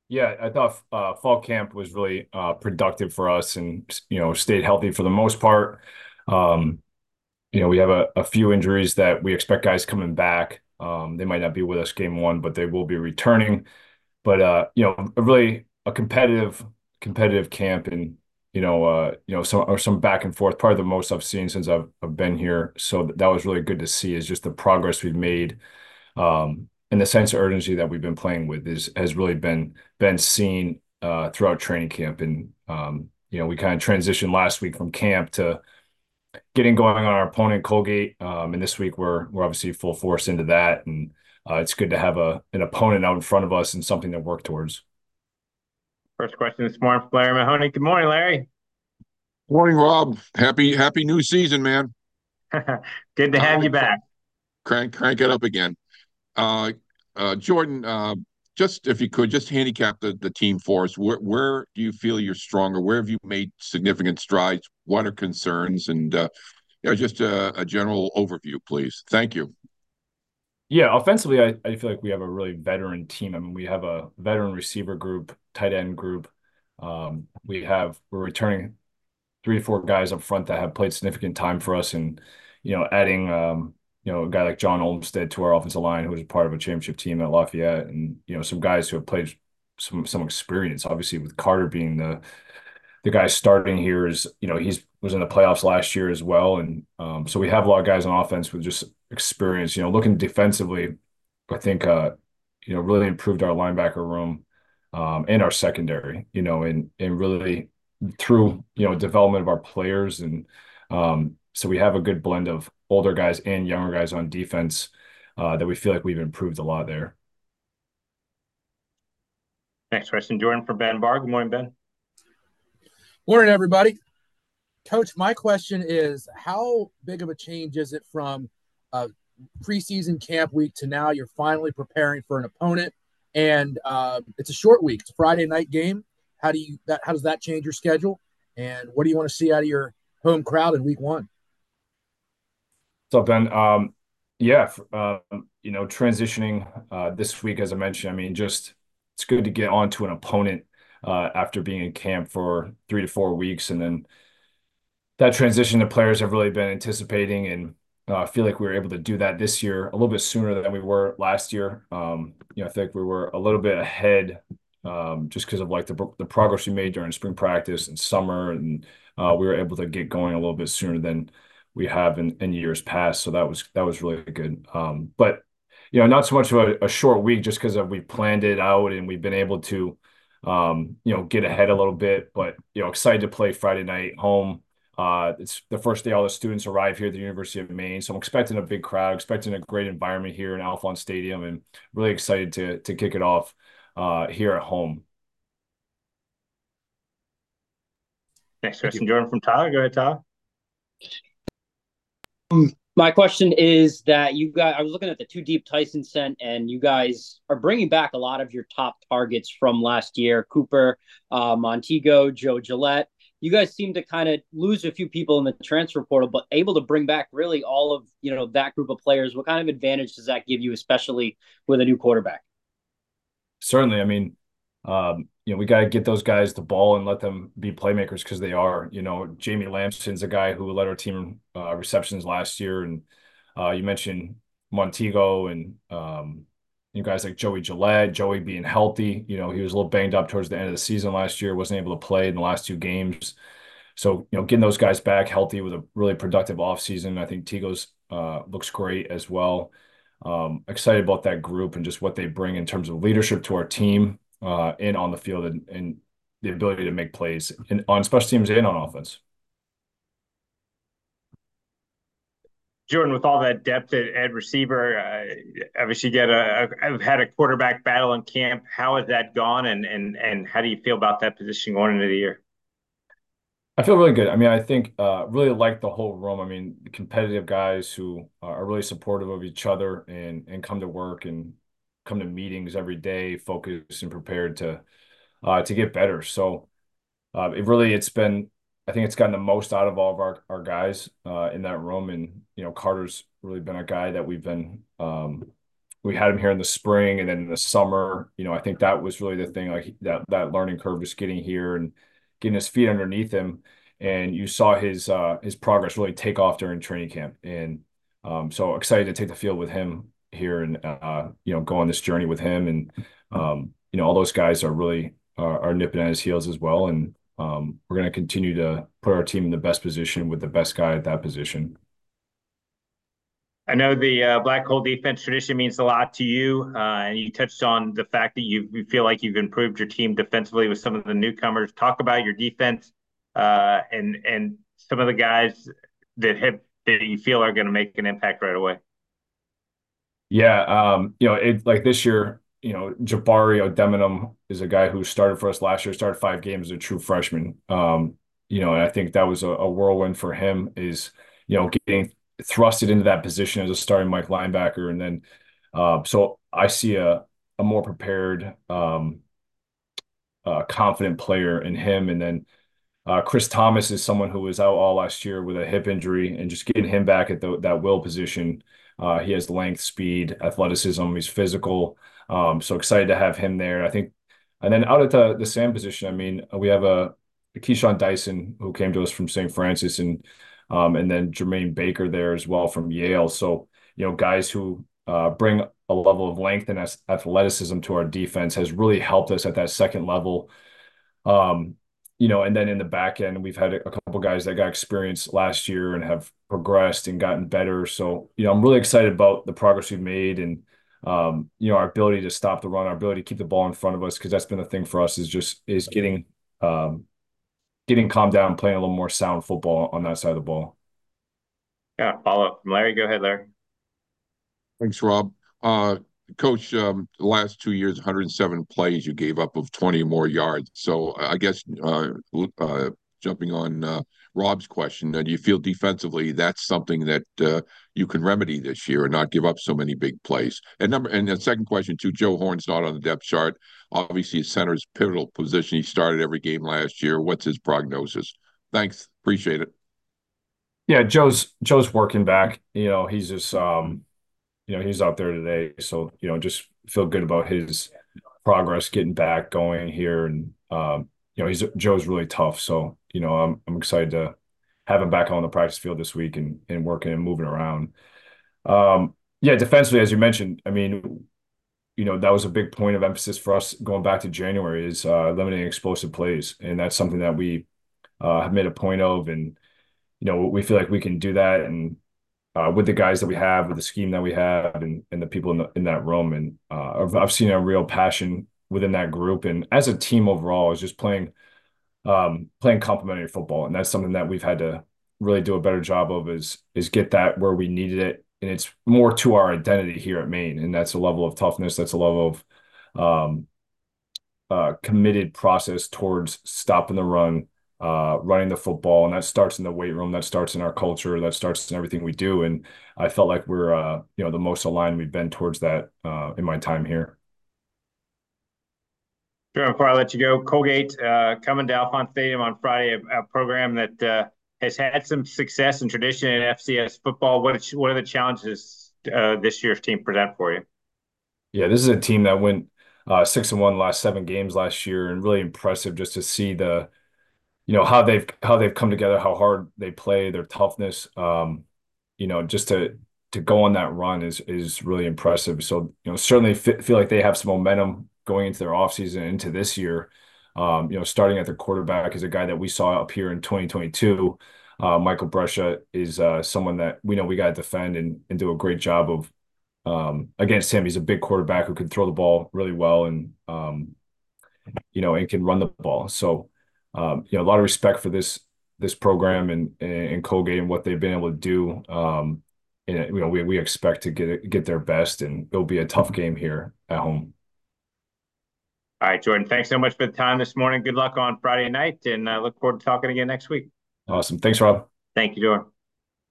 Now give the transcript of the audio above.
Yeah, I thought fall camp was really productive for us, and stayed healthy for the most part. Um, we have a few injuries that we expect guys coming back. They might not be with us game one, but they will be returning. But a really a competitive camp, and some back and forth. Probably the most I've seen since I've been here. So that was really good to see. Is just the progress we've made, and the sense of urgency that we've been playing with is has really been seen throughout training camp. And we kind of transitioned last week from camp to getting going on our opponent Colgate, and this week we're obviously full force into that, and it's good to have an opponent out in front of us and something to work towards. First question this morning from Larry Mahoney. Good morning, Larry. Morning, Rob. Happy new season, man. Good to have Time to you back. crank it up again. Uh, Jordan, just if you could just handicap the team for us. Where do you feel you're stronger? Where have you made significant strides? What are concerns? And just a general overview, please. Thank you. Yeah, offensively, I feel like we have a really veteran team. I mean, we have a veteran receiver group, tight end group. We're returning 3 or 4 guys up front that have played significant time for us, and adding a guy like John Olmstead to our offensive line, who was part of a championship team at Lafayette, and some guys who have played some experience. Obviously, with Carter being the guy starting here, is he's was in the playoffs last year as well, and so we have a lot of guys on offense with just experience. Looking defensively, I think really improved our linebacker room, and our secondary. And really through development of our players, and so we have a good blend of older guys and younger guys on defense, that we feel like we've improved a lot there. Next question, Jordan from Ben Barr. Good morning, Ben. Morning, everybody. Coach, my question is how big of a change is it from preseason camp week to now you're finally preparing for an opponent? And it's a short week. It's a Friday night game. How does that change your schedule? And what do you want to see out of your home crowd in week one? So Ben, yeah, transitioning this week, as I mentioned, I mean, just it's good to get onto an opponent after being in camp for 3 to 4 weeks, and then that transition the players have really been anticipating, and I feel like we were able to do that this year a little bit sooner than we were last year. I think we were a little bit ahead, just because of like the progress we made during spring practice and summer, and we were able to get going a little bit sooner than we have in years past. So that was really good. But not so much of a short week, just because we planned it out and we've been able to get ahead a little bit. But excited to play Friday night home. It's the first day all the students arrive here at the University of Maine, so I'm expecting a big crowd, expecting a great environment here in Alphons Stadium, and really excited to kick it off here at home. Next Thank you. question, Jordan from Tyler. Go ahead, Tyler. My question is that you guys, I was looking at the two deep Tyson sent, and you guys are bringing back a lot of your top targets from last year: Cooper, Montego, Joe Gillette. You guys seem to kind of lose a few people in the transfer portal, but able to bring back really all of that group of players. What kind of advantage does that give you, especially with a new quarterback? Certainly, I mean, we got to get those guys the ball and let them be playmakers, because they are. Jamie Lamson's a guy who led our team receptions last year, and you mentioned Montego, and you guys like Joey Gillette, Joey being healthy. He was a little banged up towards the end of the season last year, wasn't able to play in the last 2 games. So, getting those guys back healthy with a really productive offseason. I think Tigo's looks great as well. Excited about that group and just what they bring in terms of leadership to our team, and on the field, and the ability to make plays on special teams and on offense. Jordan, with all that depth at receiver, obviously I've had a quarterback battle in camp. How has that gone, and how do you feel about that position going into the year? I feel really good. I mean, I think really like the whole room. I mean, competitive guys who are really supportive of each other, and come to work and come to meetings every day, focused and prepared to get better. So it's been, I think it's gotten the most out of all of our guys in that room. And Carter's really been a guy that we've been we had him here in the spring and then in the summer. I think that was really the thing, like that learning curve, just getting here and getting his feet underneath him. And you saw his progress really take off during training camp. And so excited to take the field with him here and go on this journey with him. And all those guys are really are nipping at his heels as well. And we're going to continue to put our team in the best position with the best guy at that position. I know the Black Hole defense tradition means a lot to you, and you touched on the fact that you feel like you've improved your team defensively with some of the newcomers. Talk about your defense and some of the guys that you feel are going to make an impact right away. Yeah, like this year, Jabari Odeminam is a guy who started for us last year, started 5 games as a true freshman. And I think that was a whirlwind for him is, getting thrusted into that position as a starting Mike linebacker. And then, so I see a more prepared, confident player in him. And then Chris Thomas is someone who was out all last year with a hip injury, and just getting him back at that will position. He has length, speed, athleticism. He's physical. So excited to have him there. I think, and then out at the Sam position, I mean, we have a Keyshawn Dyson who came to us from St. Francis, and then Jermaine Baker there as well from Yale. So guys who bring a level of length and athleticism to our defense has really helped us at that second level. And then in the back end, we've had a couple guys that got experience last year and have progressed and gotten better. So, I'm really excited about the progress we've made and, our ability to stop the run, our ability to keep the ball in front of us, because that's been the thing for us is getting calmed down, playing a little more sound football on that side of the ball. Yeah, follow up from Larry. Go ahead, Larry. Thanks, Rob. Coach, the last 2 years, 107 plays you gave up of 20 or more yards. So I guess jumping on Rob's question, do you feel defensively that's something that you can remedy this year and not give up so many big plays? And the second question too, Joe Horn's not on the depth chart. Obviously, his center's pivotal position. He started every game last year. What's his prognosis? Thanks, appreciate it. Yeah, Joe's working back. He's just he's out there today. So, just feel good about his progress getting back going here. And, Joe's really tough. So, I'm excited to have him back on the practice field this week and working and moving around. Yeah, defensively, as you mentioned, I mean, that was a big point of emphasis for us going back to January is limiting explosive plays. And that's something that we have made a point of. And, we feel like we can do that. And, with the guys that we have, with the scheme that we have, and the people in that room, and I've seen a real passion within that group, and as a team overall, is just playing complementary football, and that's something that we've had to really do a better job of is get that where we needed it, and it's more to our identity here at Maine, and that's a level of toughness, that's a level of committed process towards stopping the run, running the football, and that starts in the weight room, that starts in our culture, that starts in everything we do. And I felt like we're the most aligned we've been towards that in my time here. Sure. Before I let you go, Colgate coming to Alphons Stadium on Friday, a program that has had some success and tradition in FCS football. What are the challenges this year's team present for you? Yeah, this is a team that went 6-1 last 7 games last year, and really impressive just to see how they've come together, how hard they play, their toughness. Just to go on that run is really impressive. So, certainly feel like they have some momentum going into their offseason into this year. Starting at their quarterback is a guy that we saw up here in 2022. Michael Brescia is someone that we know we got to defend and do a great job of against him. He's a big quarterback who can throw the ball really well and and can run the ball. So a lot of respect for this program and Colgate and what they've been able to do. And we expect to get their best, and it'll be a tough game here at home. All right, Jordan, thanks so much for the time this morning. Good luck on Friday night, and I look forward to talking again next week. Awesome. Thanks, Rob. Thank you, Jordan.